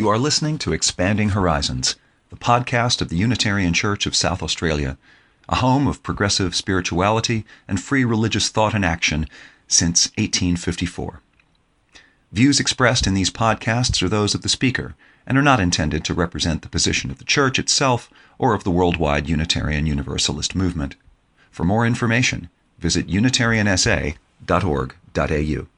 You are listening to Expanding Horizons, the podcast of the Unitarian Church of South Australia, a home of progressive spirituality and free religious thought and action since 1854. Views expressed in these podcasts are those of the speaker and are not intended to represent the position of the Church itself or of the worldwide Unitarian Universalist movement. For more information, visit unitariansa.org.au.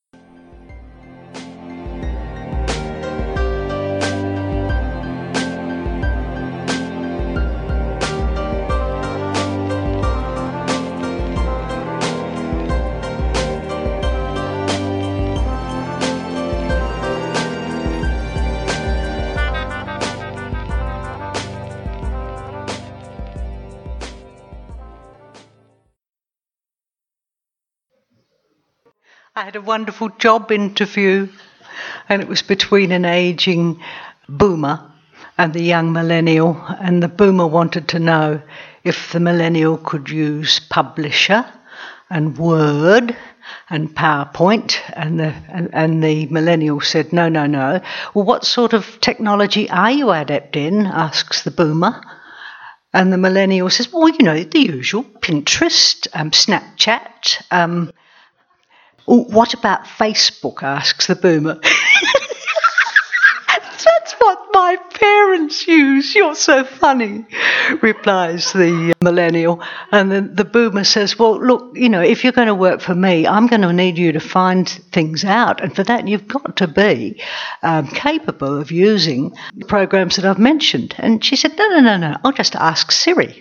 I had a wonderful job interview, and it was between an ageing boomer and the young millennial, and the boomer wanted to know if the millennial could use Publisher and Word and PowerPoint, and the millennial said, no. Well, what sort of technology are you adept in, asks the boomer. And the millennial says, well, the usual, Pinterest, Snapchat, what about Facebook, asks the boomer. That's what my parents use. You're so funny, replies the millennial. And then the boomer says, well, look, if you're going to work for me, I'm going to need you to find things out. And for that, you've got to be capable of using the programs that I've mentioned. And she said, no, I'll just ask Siri.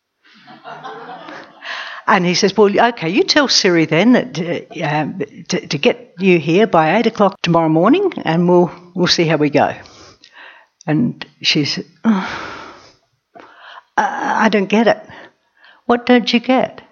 And he says, well, OK, you tell Siri then that to get you here by 8 o'clock tomorrow morning, and we'll see how we go. And she said, I don't get it. What don't you get?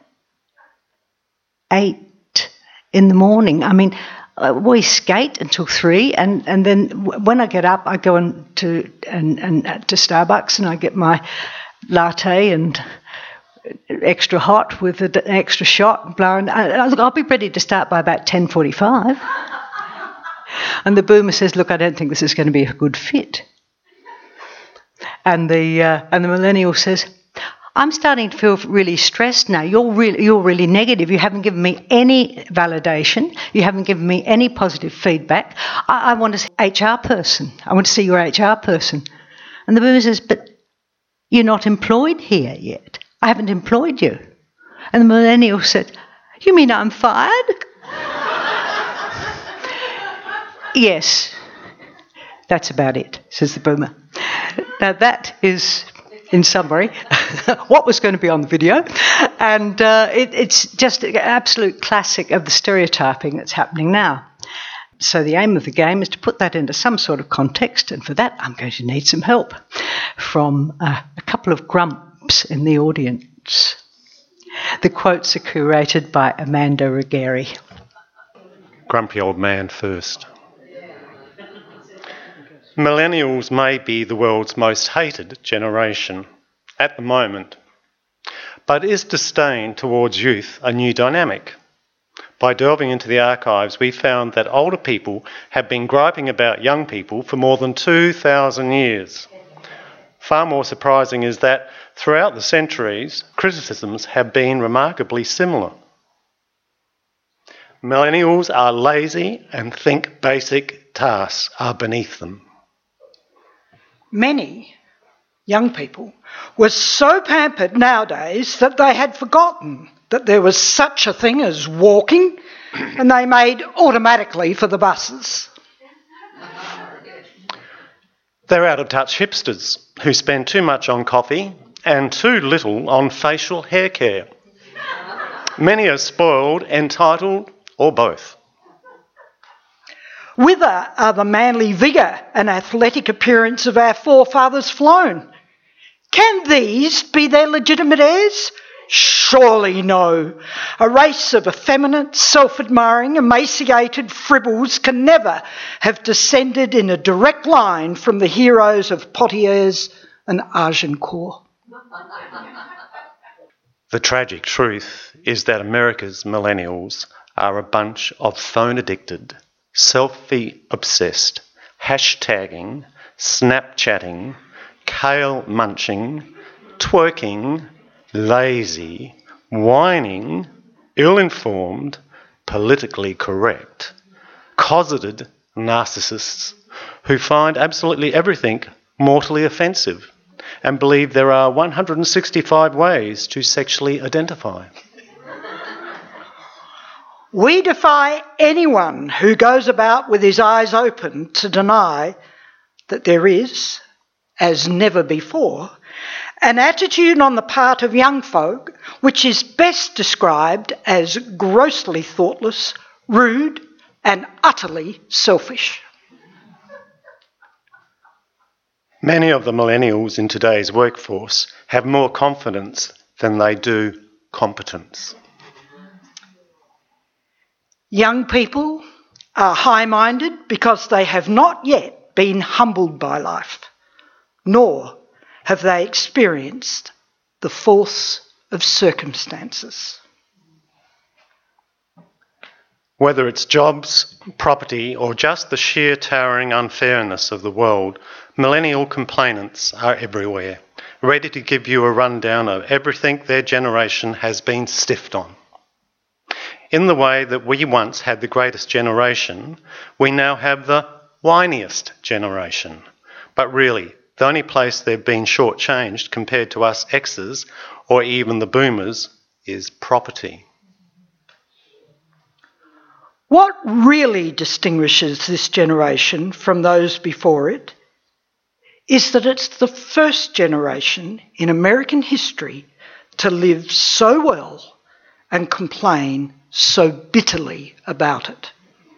8 in the morning. I mean, we skate until 3, and then when I get up, I go to Starbucks and I get my latte and extra hot with an extra shot and blowing. I'll be ready to start by about 10:45. And the boomer says, look, I don't think this is going to be a good fit. And the millennial says, I'm starting to feel really stressed now. You're really negative. You haven't given me any validation. You haven't given me any positive feedback. I want to see HR person. I want to see your HR person. And the boomer says, but you're not employed here yet. I haven't employed you. And the millennial said, you mean I'm fired? Yes, that's about it, says the boomer. Now that is, in summary, what was going to be on the video. And it's just an absolute classic of the stereotyping that's happening now. So the aim of the game is to put that into some sort of context, and for that I'm going to need some help from a couple of grumps in the audience. The quotes are curated by Amanda Ruggieri. Grumpy old man first. Millennials may be the world's most hated generation at the moment, but is disdain towards youth a new dynamic? By delving into the archives, we found that older people have been griping about young people for more than 2,000 years. Far more surprising is that throughout the centuries, criticisms have been remarkably similar. Millennials are lazy and think basic tasks are beneath them. Many young people were so pampered nowadays that they had forgotten that there was such a thing as walking, and they made automatically for the buses. They're out-of-touch hipsters who spend too much on coffee and too little on facial hair care. Many are spoiled, entitled, or both. Whither are the manly vigour and athletic appearance of our forefathers flown? Can these be their legitimate heirs? Surely no. A race of effeminate, self-admiring, emaciated fribbles can never have descended in a direct line from the heroes of Poitiers and Agincourt. The tragic truth is that America's millennials are a bunch of phone-addicted, selfie-obsessed, hashtagging, Snapchatting, kale munching, twerking, lazy, whining, ill-informed, politically correct, cosseted narcissists who find absolutely everything mortally offensive and believe there are 165 ways to sexually identify. We defy anyone who goes about with his eyes open to deny that there is, as never before, an attitude on the part of young folk which is best described as grossly thoughtless, rude, and utterly selfish. Many of the millennials in today's workforce have more confidence than they do competence. Young people are high-minded because they have not yet been humbled by life, nor have they experienced the force of circumstances. Whether it's jobs, property, or just the sheer towering unfairness of the world, millennial complainants are everywhere, ready to give you a rundown of everything their generation has been stiffed on. In the way that we once had the greatest generation, we now have the whiniest generation. But really, the only place they've been shortchanged compared to us X's or even the boomers is property. What really distinguishes this generation from those before it is that it's the first generation in American history to live so well and complain so bitterly about it.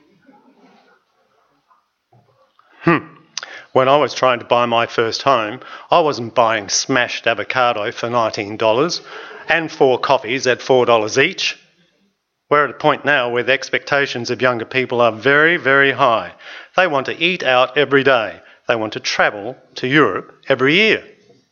When I was trying to buy my first home, I wasn't buying smashed avocado for $19 and 4 coffees at $4 each. We're at a point now where the expectations of younger people are very, very high. They want to eat out every day. They want to travel to Europe every year.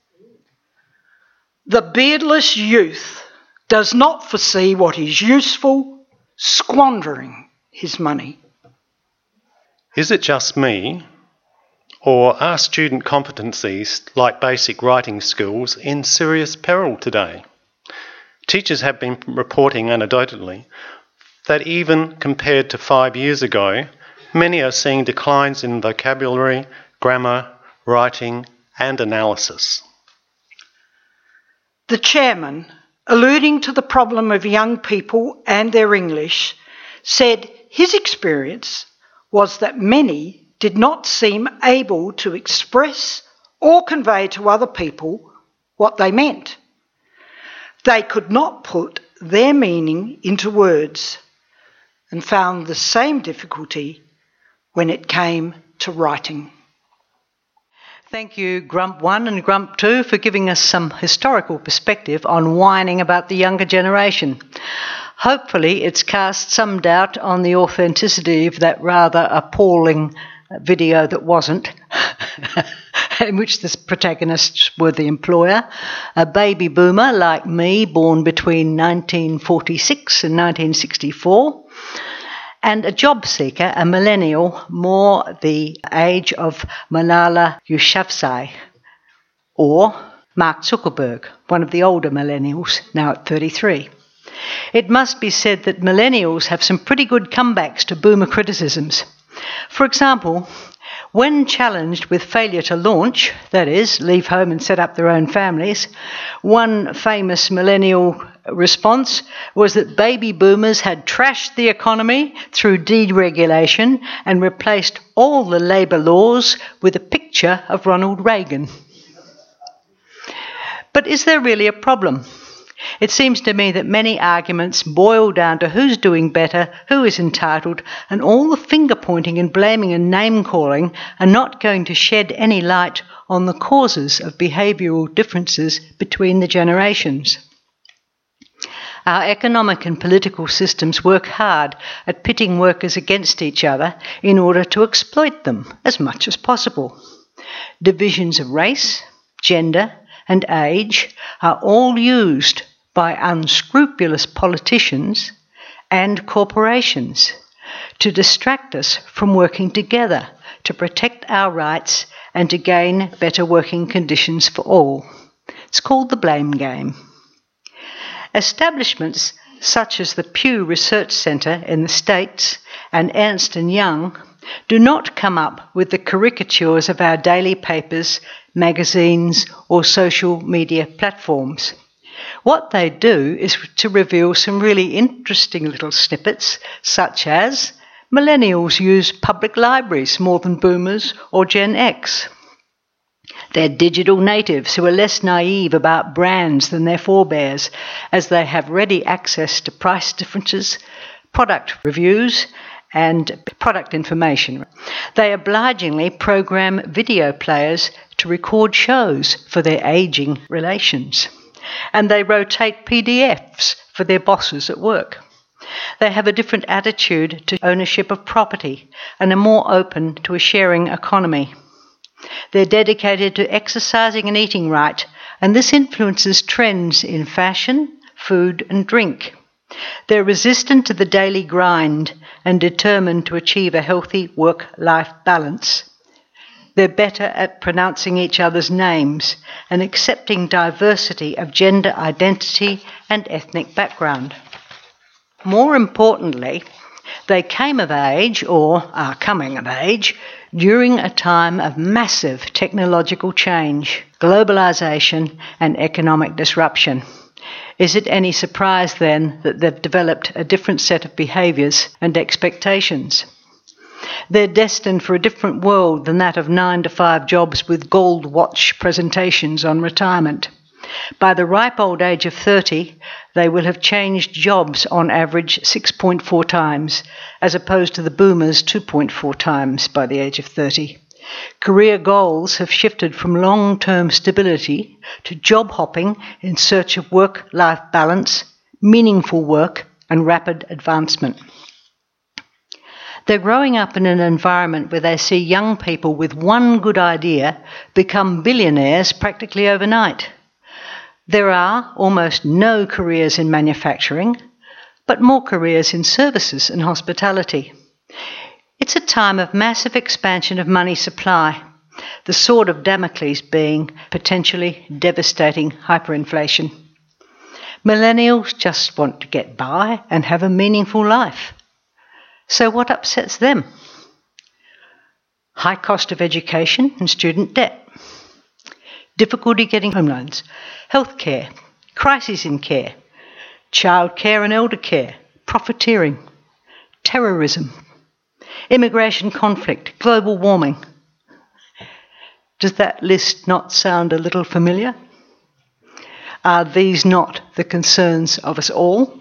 The beardless youth does not foresee what is useful, squandering his money. Is it just me, or are student competencies like basic writing skills in serious peril today? Teachers have been reporting anecdotally that even compared to 5 years ago, many are seeing declines in vocabulary, grammar, writing, and analysis. The chairman, alluding to the problem of young people and their English, said his experience was that many did not seem able to express or convey to other people what they meant. They could not put their meaning into words and found the same difficulty when it came to writing. Thank you, Grump 1 and Grump 2, for giving us some historical perspective on whining about the younger generation. Hopefully it's cast some doubt on the authenticity of that rather appalling video that wasn't, in which the protagonists were the employer, a baby boomer like me, born between 1946 and 1964, and a job seeker, a millennial, more the age of Malala Yousafzai, or Mark Zuckerberg, one of the older millennials, now at 33. It must be said that millennials have some pretty good comebacks to boomer criticisms. For example, when challenged with failure to launch, that is, leave home and set up their own families, one famous millennial response was that baby boomers had trashed the economy through deregulation and replaced all the labour laws with a picture of Ronald Reagan. But is there really a problem? It seems to me that many arguments boil down to who's doing better, who is entitled, and all the finger-pointing and blaming and name-calling are not going to shed any light on the causes of behavioural differences between the generations. Our economic and political systems work hard at pitting workers against each other in order to exploit them as much as possible. Divisions of race, gender, and age are all used by unscrupulous politicians and corporations to distract us from working together to protect our rights and to gain better working conditions for all. It's called the blame game. Establishments such as the Pew Research Centre in the States and Ernst & Young do not come up with the caricatures of our daily papers, magazines, or social media platforms. What they do is to reveal some really interesting little snippets, such as millennials use public libraries more than boomers or Gen X. They're digital natives who are less naive about brands than their forebears, as they have ready access to price differences, product reviews, and product information. They obligingly program video players to record shows for their ageing relations, and they rotate PDFs for their bosses at work. They have a different attitude to ownership of property and are more open to a sharing economy. They're dedicated to exercising and eating right, and this influences trends in fashion, food, and drink. They're resistant to the daily grind and determined to achieve a healthy work-life balance. They're better at pronouncing each other's names and accepting diversity of gender identity and ethnic background. More importantly, they came of age, or are coming of age, during a time of massive technological change, globalisation and economic disruption. Is it any surprise then that they've developed a different set of behaviours and expectations? They're destined for a different world than that of 9-to-5 jobs with gold watch presentations on retirement. By the ripe old age of 30, they will have changed jobs on average 6.4 times, as opposed to the boomers 2.4 times by the age of 30. Career goals have shifted from long-term stability to job hopping in search of work-life balance, meaningful work, and rapid advancement. They're growing up in an environment where they see young people with one good idea become billionaires practically overnight. There are almost no careers in manufacturing, but more careers in services and hospitality. It's a time of massive expansion of money supply, the sword of Damocles being potentially devastating hyperinflation. Millennials just want to get by and have a meaningful life. So what upsets them? High cost of education and student debt, difficulty getting home loans, healthcare, crises in care, childcare and elder care, profiteering, terrorism, immigration conflict, global warming. Does that list not sound a little familiar? Are these not the concerns of us all?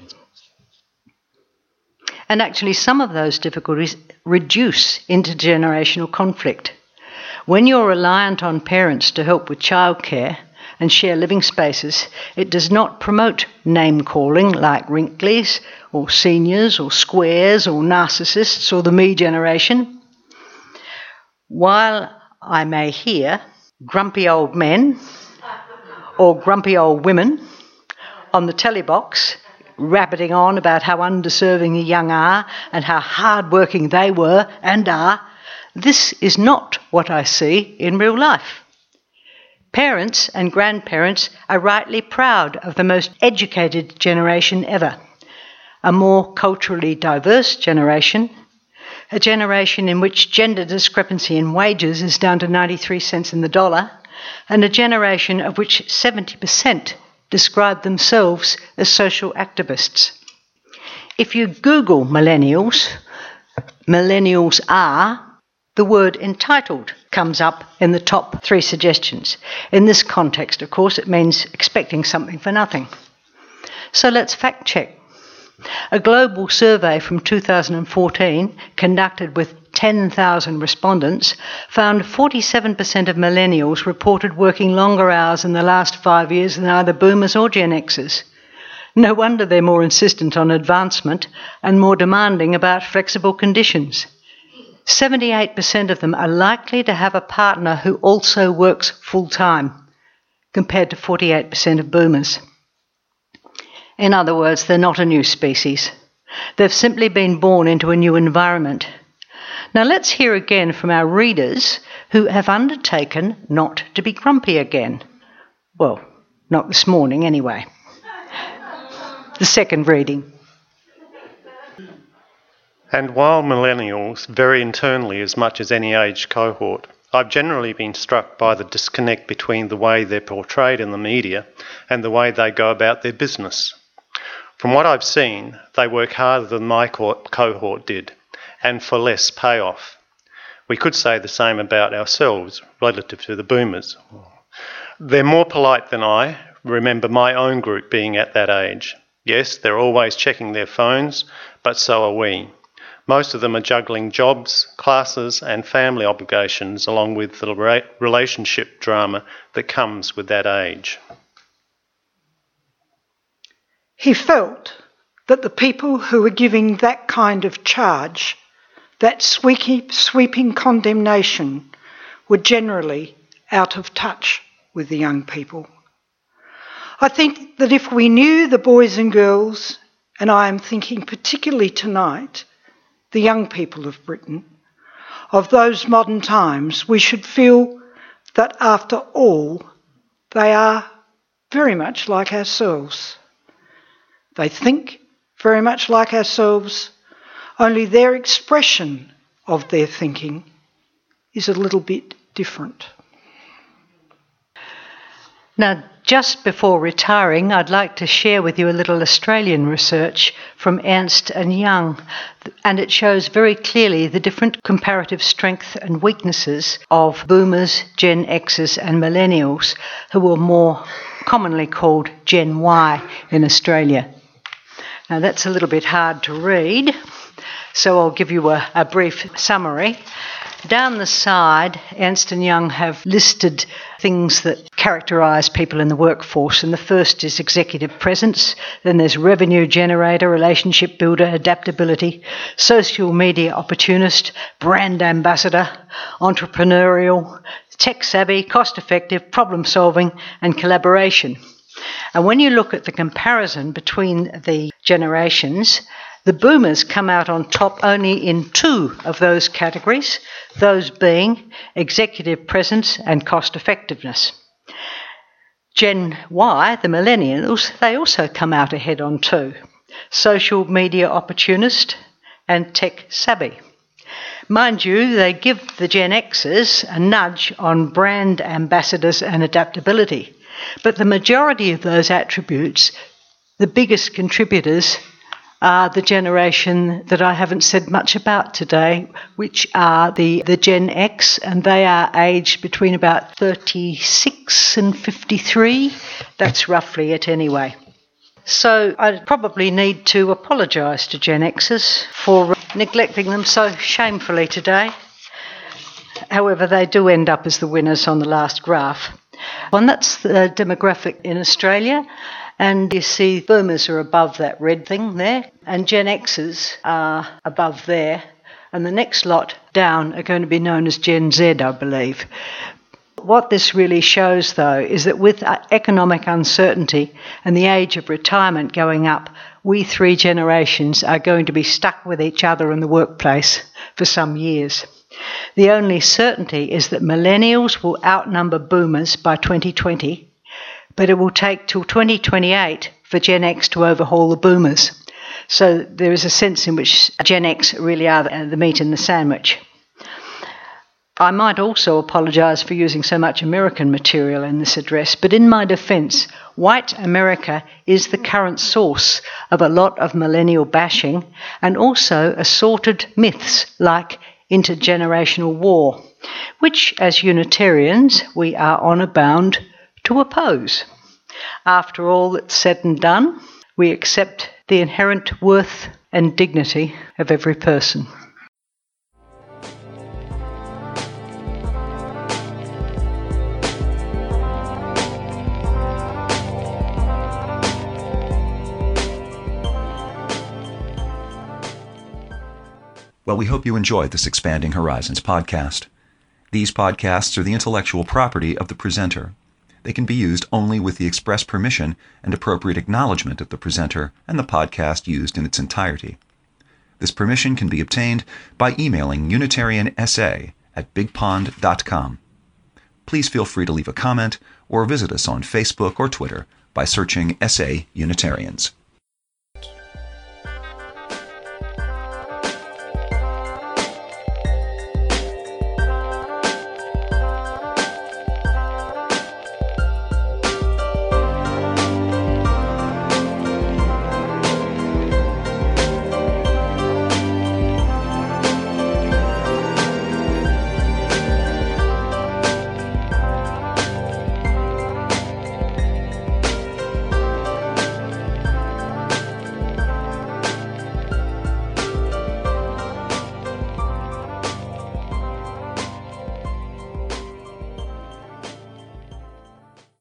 And actually, some of those difficulties reduce intergenerational conflict. When you're reliant on parents to help with childcare and share living spaces, it does not promote name-calling like wrinklies or seniors or squares or narcissists or the me generation. While I may hear grumpy old men or grumpy old women on the telebox rabbiting on about how undeserving the young are and how hard-working they were and are, this is not what I see in real life. Parents and grandparents are rightly proud of the most educated generation ever, a more culturally diverse generation, a generation in which gender discrepancy in wages is down to 93 cents in the dollar, and a generation of which 70% describe themselves as social activists. If you Google millennials, millennials are, the word entitled comes up in the top 3 suggestions. In this context, of course, it means expecting something for nothing. So let's fact check. A global survey from 2014, conducted with 10,000 respondents, found 47% of millennials reported working longer hours in the last 5 years than either boomers or Gen Xers. No wonder they're more insistent on advancement and more demanding about flexible conditions. 78% of them are likely to have a partner who also works full-time, compared to 48% of boomers. In other words, they're not a new species. They've simply been born into a new environment. Now let's hear again from our readers who have undertaken not to be grumpy again. Well, not this morning anyway. The second reading. And while millennials vary internally as much as any age cohort, I've generally been struck by the disconnect between the way they're portrayed in the media and the way they go about their business. From what I've seen, they work harder than my cohort did, and for less payoff. We could say the same about ourselves relative to the boomers. They're more polite than I remember my own group being at that age. Yes, they're always checking their phones, but so are we. Most of them are juggling jobs, classes and family obligations along with the relationship drama that comes with that age. He felt that the people who were giving that kind of charge, that sweeping condemnation, were generally out of touch with the young people. I think that if we knew the boys and girls, and I am thinking particularly tonight, the young people of Britain, of those modern times, we should feel that after all, they are very much like ourselves. They think very much like ourselves, only their expression of their thinking is a little bit different. Now, just before retiring, I'd like to share with you a little Australian research from Ernst & Young, and it shows very clearly the different comparative strengths and weaknesses of boomers, Gen Xers and millennials, who are more commonly called Gen Y in Australia. Now, that's a little bit hard to read, so I'll give you a brief summary. Down the side, Ernst & Young have listed things that characterise people in the workforce, and the first is executive presence, then there's revenue generator, relationship builder, adaptability, social media opportunist, brand ambassador, entrepreneurial, tech savvy, cost effective, problem solving and collaboration. And when you look at the comparison between the generations, the boomers come out on top only in two of those categories, those being executive presence and cost effectiveness. Gen Y, the millennials, they also come out ahead on two, social media opportunist and tech savvy. Mind you, they give the Gen Xers a nudge on brand ambassadors and adaptability, but the majority of those attributes, the biggest contributors, are the generation that I haven't said much about today, which are the Gen X, and they are aged between about 36 and 53. That's roughly it anyway. So I probably need to apologise to Gen Xers for neglecting them so shamefully today. However, they do end up as the winners on the last graph. And that's the demographic in Australia. And you see boomers are above that red thing there, and Gen Xers are above there, and the next lot down are going to be known as Gen Z, I believe. What this really shows, though, is that with economic uncertainty and the age of retirement going up, we three generations are going to be stuck with each other in the workplace for some years. The only certainty is that millennials will outnumber boomers by 2020, but it will take till 2028 for Gen X to overhaul the boomers. So there is a sense in which Gen X really are the meat in the sandwich. I might also apologise for using so much American material in this address, but in my defence, white America is the current source of a lot of millennial bashing and also assorted myths like intergenerational war, which as Unitarians we are honour bound to oppose. After all that's said and done, we accept the inherent worth and dignity of every person. Well, we hope you enjoyed this Expanding Horizons podcast. These podcasts are the intellectual property of the presenter. They can be used only with the express permission and appropriate acknowledgement of the presenter and the podcast used in its entirety. This permission can be obtained by emailing UnitarianSA@bigpond.com. Please feel free to leave a comment or visit us on Facebook or Twitter by searching SA Unitarians.